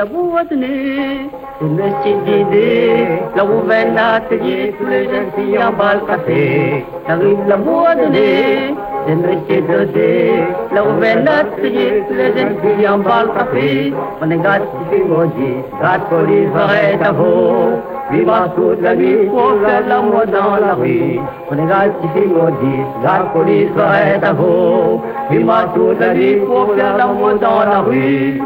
la boîte de nez, c'est monsieur Dédé, là où va l'atelier, tous les jeunes filles en bas le café. J'arrive la boîte de nez, c'est monsieur Dédé, là où va l'atelier, tous les jeunes filles en bas le café. On est gâte qui fait maudit, gâte police arrête à vous. Vivra toute la nuit pour faire l'amour dans la rue. On est gâte qui fait maudit, gâte police arrête à vous. Vivra toute la nuit pour faire l'amour dans la rue.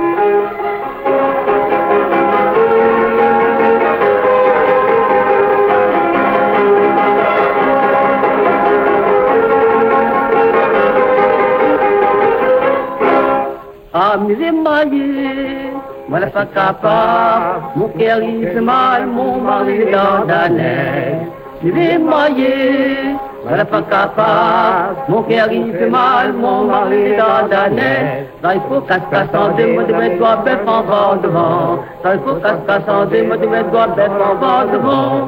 Amusez-moi, moi la pas capable, mon cœur il fait mal, mon mari est dans la neige. Amusez-moi, moi la pas capable, mon cœur il fait mal, mon mari est dans la neige. Là il faut casse-casse en deux, moi de mettre toi bête en bas devant. Là il faut casse-casse en deux, moi de mettre toi bête en bas devant.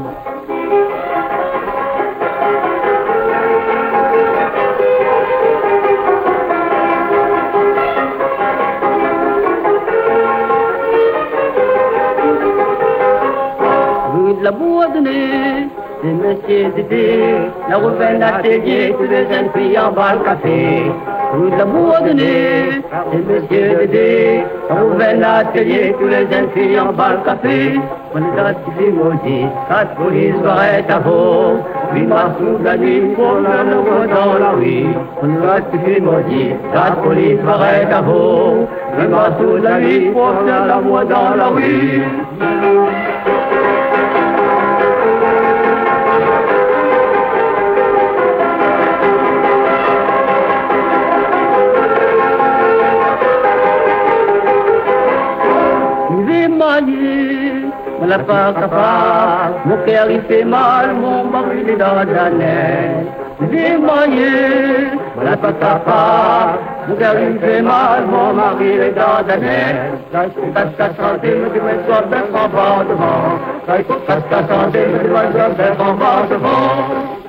La boîte de nez, c'est monsieur Dédé, là où va l'atelier, tous les jeunes filles en bas le café. La boîte de nez, c'est monsieur Dédé, là où va l'atelier, tous les jeunes filles en bas le café. On est dans ce qui maudit, quatre police arrête à vous. Puis marche toute la nuit pour faire l'amour dans la rue. On est dans ce qui maudit, quatre police arrête à vous. Puis marche toute la nuit pour faire l'amour dans la rue. On l'a pas capable, mon cœur il fait mal, mon mari est dans la neige. J'ai moyen, on l'a pas capable, mon cœur il fait mal, mon mari est dans la neige. Là il faut casse-casse santé, me dis mais toi bête en bas devant. Là il faut casse-casse santé, me dis mais toi bête en bas devant.